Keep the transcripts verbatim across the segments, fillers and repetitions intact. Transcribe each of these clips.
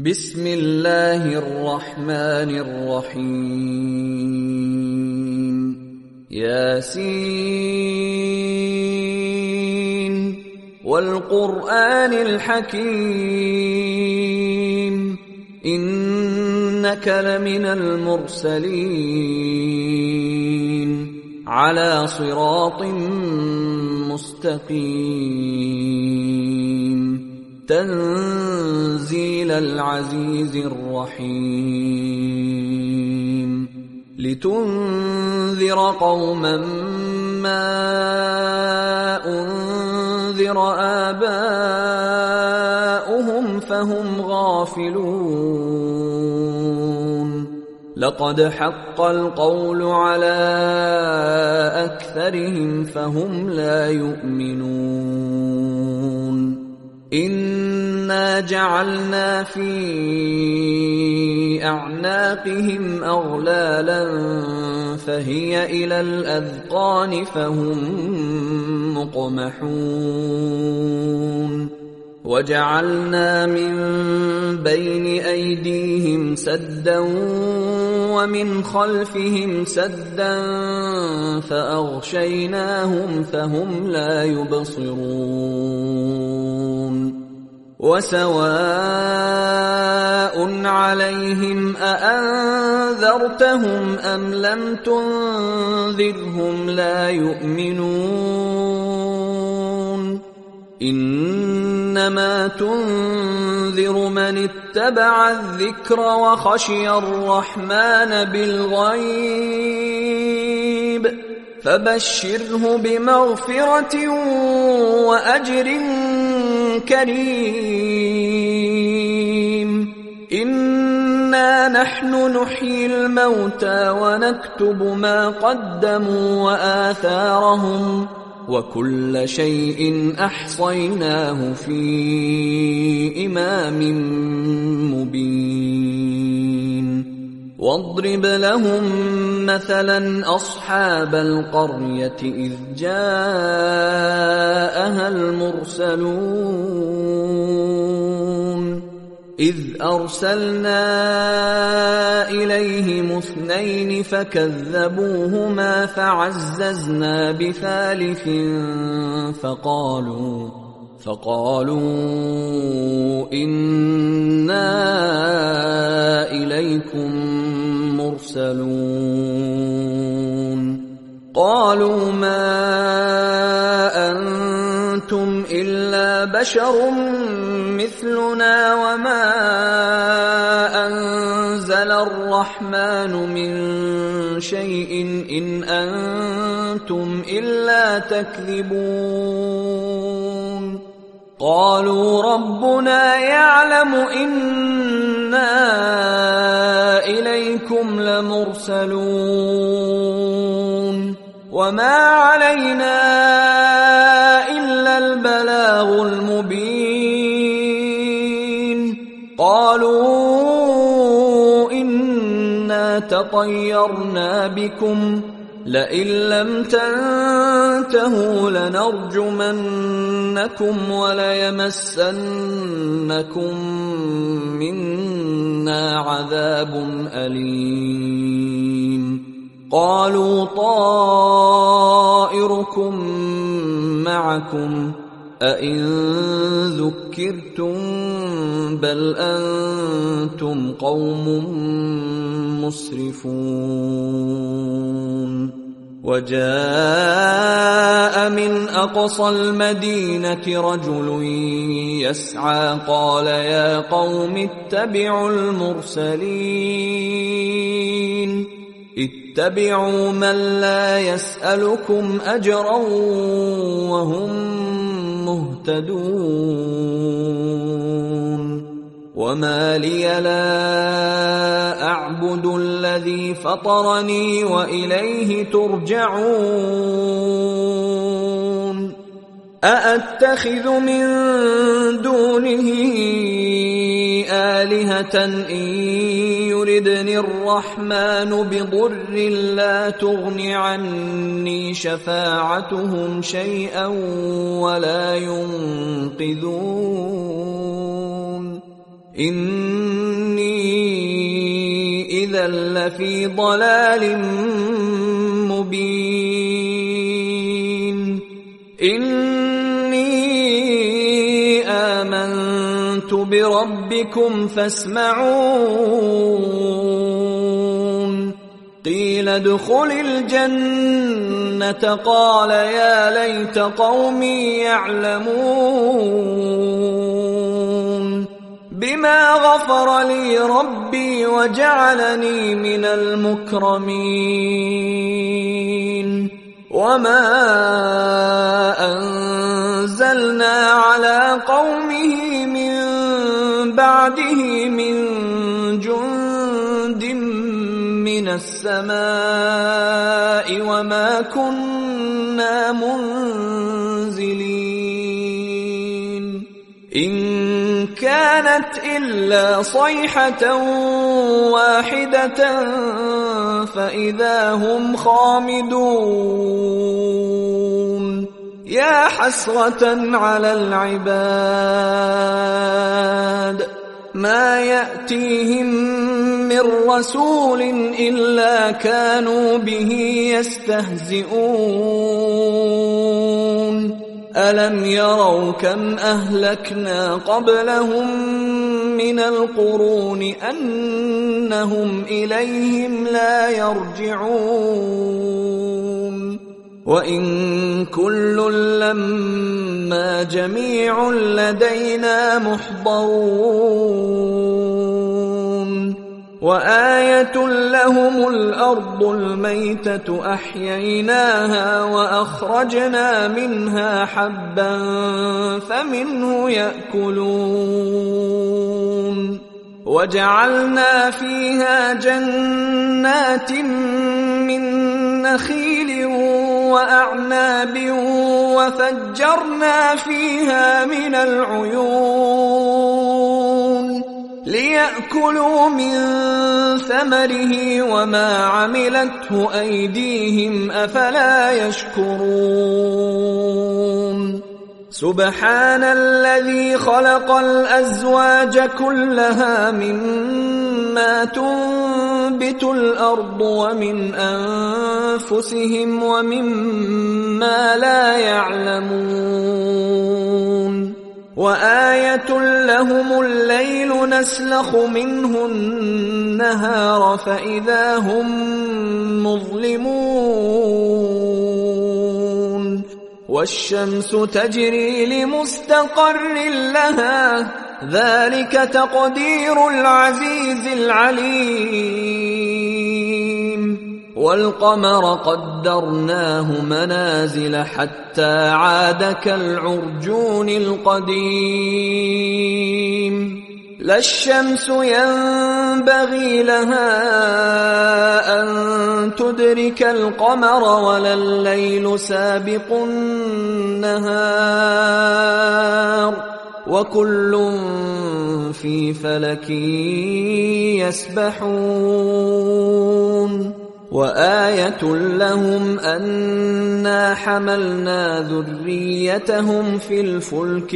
بسم الله الرحمن الرحيم ياسين والقرآن الحكيم إنك لمن المرسلين على صراط مستقيم تنزيل العزيز الرحيم لتنذر قوما ما أنذر آباؤهم فهم غافلون لقد حق القول على أكثرهم فهم لا يؤمنون إنا جعلنا في أعناقهم أغلالا فهي إلى الأذقان فهم مقمحون وجعلنا من بين أيديهم سدا ومن خلفهم سدا فأغشيناهم فهم لا يبصرون وسواء عليهم أأنذرتهم أم لم تنذرهم لا يؤمنون إنما تنذر من اتبع الذكر وخشي الرحمن بالغيب فبشره بمغفرة وأجر كريم إنا نحن نحيي الموتى ونكتب ما قدموا وآثارهم وكل شيء أحصيناه في إمام مبين واضرب لهم مثلا أصحاب القرية إذ جاءها المرسلون إذ أرسلنا إليهم اثنين فكذبوهما فعززنا بثالث فقالوا فقالوا إنا إليكم مرسلون قالوا ما أنتم إلا بشر مثلنا وما أنزل الرحمن من شيء إن أنتم إلا تكذبون قالوا ربنا يعلم إنا إليكم لمرسلون وما علينا إلا البلاغ المبين قالوا إنا تطيرنا بكم لئن لم تنتهوا لنرجمنكم وليمسنكم منا عذاب أليم قالوا طائركم معكم أئن ذكرتم بل أنتم قوم مسرفون وجاء من أقصى المدينة رجل يسعى قال يا قوم اتبعوا المرسلين اتبعوا من لا يسألكم أجرا وهم مهتدون وما لي لا أعبد الذي فطرني وإليه ترجعون أأتخذ من دونه آلهة إن يردني الرحمن بضر لا تغن عني شفاعتهم شيئا ولا ينقذون إني إذا لفي ضلال مبين إني آمنت بربكم فاسمعون قيل ادخل الجنة قال يا ليت قومي يعلمون بما غفر لي ربي وجعلني من المكرمين وما أنزلنا على قومه من بعده من جند من السماء وما كنا منزلين إن كانت إلا صيحة واحدة فإذا هم خامدون يا حسرة على العباد ما يأتيهم من رسول إلا كانوا به يستهزئون ألم يروا كم أهلكنا قبلهم من القرون أنهم إليهم لا يرجعون وإن كل لما جميع لدينا محضرون وآية لهم الأرض الميتة أحييناها وأخرجنا منها حبا فمنه يأكلون وجعلنا فيها جنات من نخيل وأعناب وفجرنا فيها من العيون ليأكلوا من ثمره وما عملته أيديهم أفلا يشكرون سبحان الذي خلق الأزواج كلها مما تنبت الأرض ومن أنفسهم ومما لا يعلمون وآية لهم الليل نسلخ منه النهار فإذا هم مظلمون والشمس تجري لمستقر لها ذلك تقدير العزيز العليم والقمر قدرناه منازل حتى عاد كالعرجون القديم لا الشمس ينبغي لها أن تدرك القمر ولا الليل سابق النهار وكل في فلك يسبحون وآية لهم أنا حملنا ذريتهم في الفلك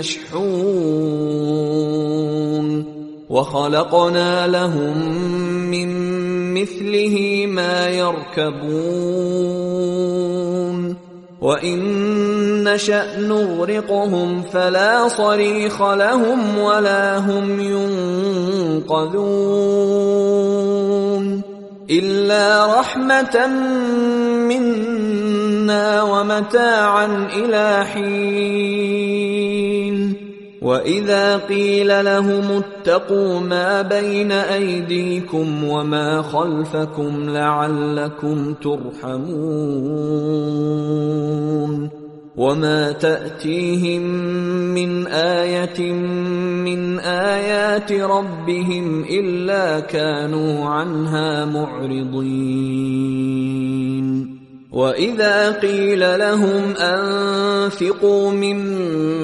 المشحون وخلقنا لهم من مثله ما يركبون وإن نشأ نغرقهم فلا صريخ لهم ولا هم ينقذون إلا رحمة منا ومتاعا إلى حين وإذا قيل لهم اتقوا ما بين أيديكم وما خلفكم لعلكم ترحمون وما تأتيهم من آية من آيات ربهم إلا كانوا عنها معرضين وإذا قيل لهم أنفقوا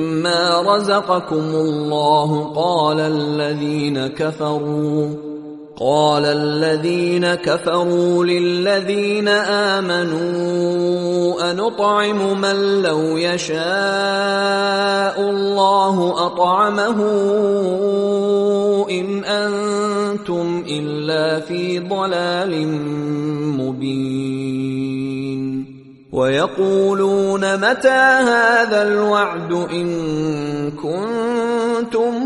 مما رزقكم الله قال الذين كفروا قال الذين كفروا للذين آمنوا أنطعم من لو يشاء الله أطعمه إن أنتم إلا في ضلال مبين ويقولون متى هذا الوعد إن كنتم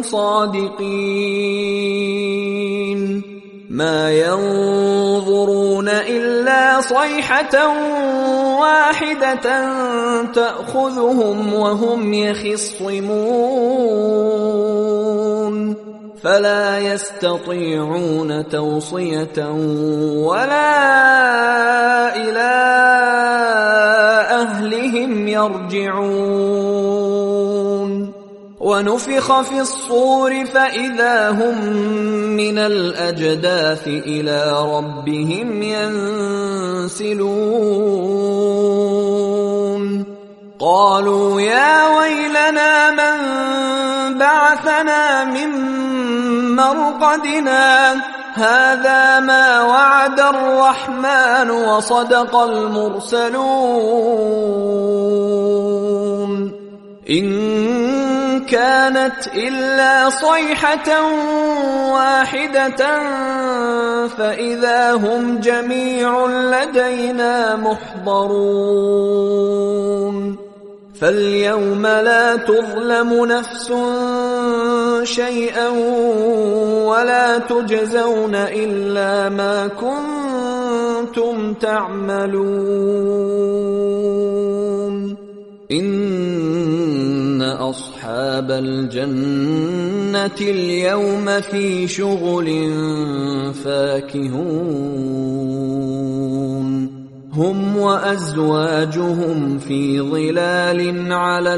صادقين ما ينظرون إلا صيحة واحدة تأخذهم وهم يخصمون فلا يستطيعون توصية ولا إلى أهلهم يرجعون ونفخ في الصور فإذا هم من الأجداث إلى ربهم ينسلون قالوا يا ويلنا من بعثنا من مرقدنا هذا ما وعد الرحمن وصدق المرسلون إن كانت إلا صيحة واحدة فإذا هم جميع لدينا محضرون فاليوم لا تظلم نفس شيئا ولا تجزون إلا ما كنتم تعملون إن أصحاب الجنة اليوم في شغل فاكهون هم وأزواجهم في ظلال على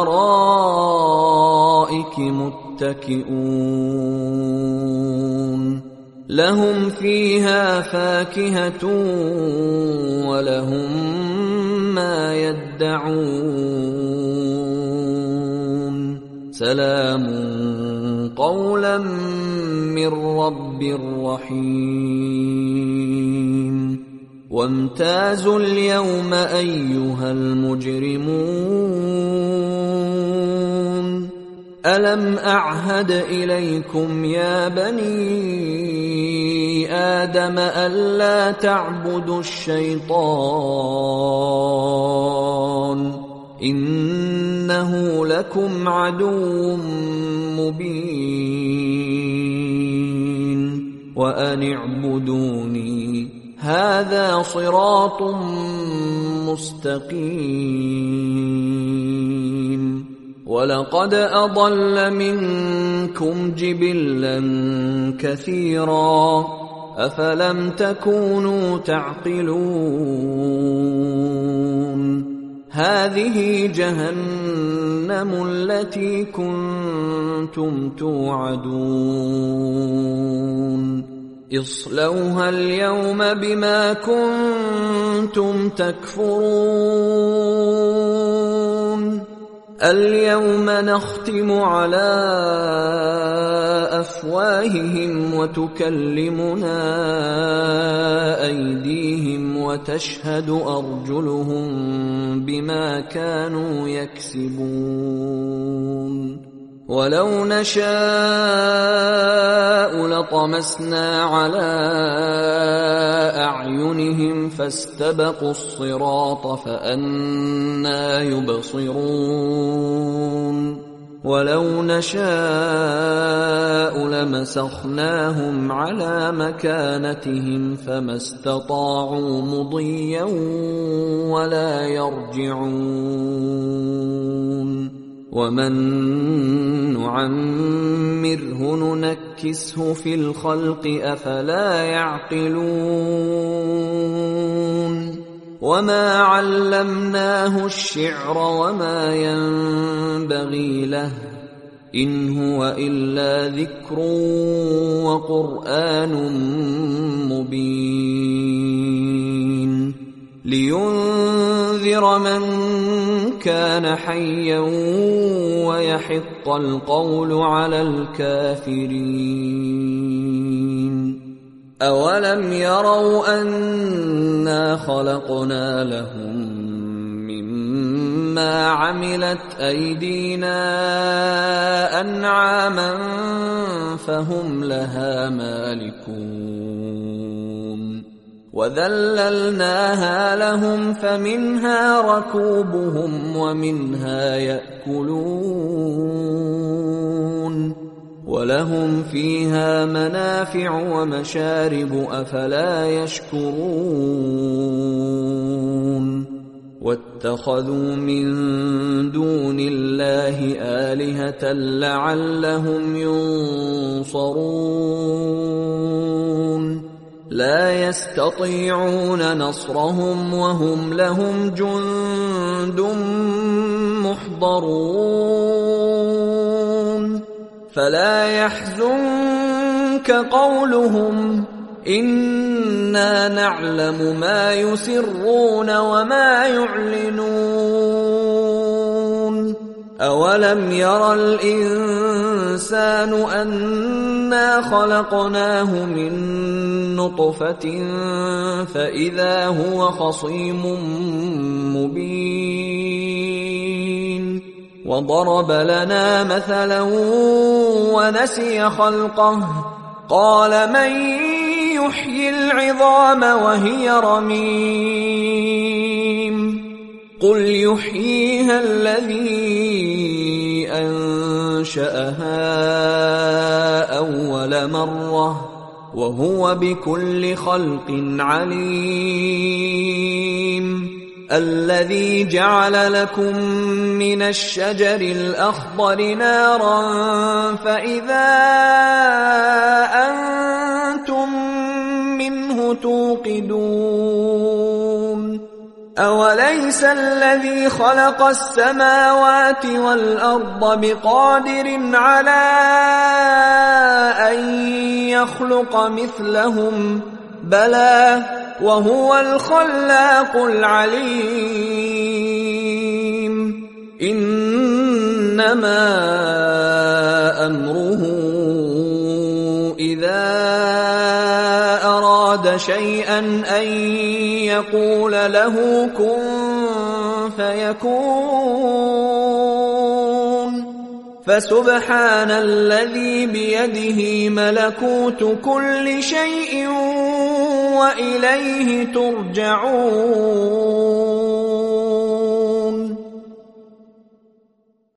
الأرائك متكئون لهم فيها فاكهة ولهم ما يدعون سلام قولا من رب رحيم وامتازوا اليوم أيها المجرمون ألم أعهد إليكم يا بني آدم ألا تعبدوا الشيطان إنه لكم عدو مبين وأن اعبدوني هذا صراط مستقيم ولقد أضل منكم جبلا كثيرا أفلم تكونوا تعقلون هذه جهنم التي كنتم توعدون اصلوها اليوم بما كنتم تكفرون اليوم نختم على أفواههم وتكلمنا أيديهم وتشهد أرجلهم بما كانوا يكسبون ولو نشاء لطمسنا على أعينهم فاستبقوا الصراط فأنى يبصرون ولو نشاء لمسخناهم على مكانتهم فما استطاعوا مضيا ولا يرجعون ومن نعمره ننكسه في الخلق أفلا يعقلون وما علمناه الشعر وما ينبغي له إن هو إلا ذكر وقرآن مبين لينذر من كان حيا ويحق القول على الكافرين أولم يروا أنا خلقنا لهم مما عملت أيدينا أنعاما فهم لها مالكون وذللناها لهم فمنها ركوبهم ومنها يأكلون ولهم فيها منافع ومشارب أفلا يشكرون واتخذوا من دون الله آلهة لعلهم ينصرون لا يستطيعون نصرهم وهم لهم جند محضرون فلا يحزنك قولهم إنا نعلم ما يسرون وما يعلنون أولم ير الإنسان أنا خلقناه من نطفة فإذا هو خصيم مبين وضرب لنا مثلا ونسي خلقه قال من يحيي العظام وهي رميم قل يحييها الذي أنشأها أول مرة وهو بكل خلق عليم الذي جعل لكم من الشجر الأخضر نارا فإذا أنتم منه توقدون أوليس الذي خلق السماوات والأرض بقادر على أن يخلق مثلهم بلى وهو الخلاق العليم إنما أمره إذا أراد شيئا أن يقول له كن فيكون فسبحان الذي بيده ملكوت كل شيء وإليه ترجعون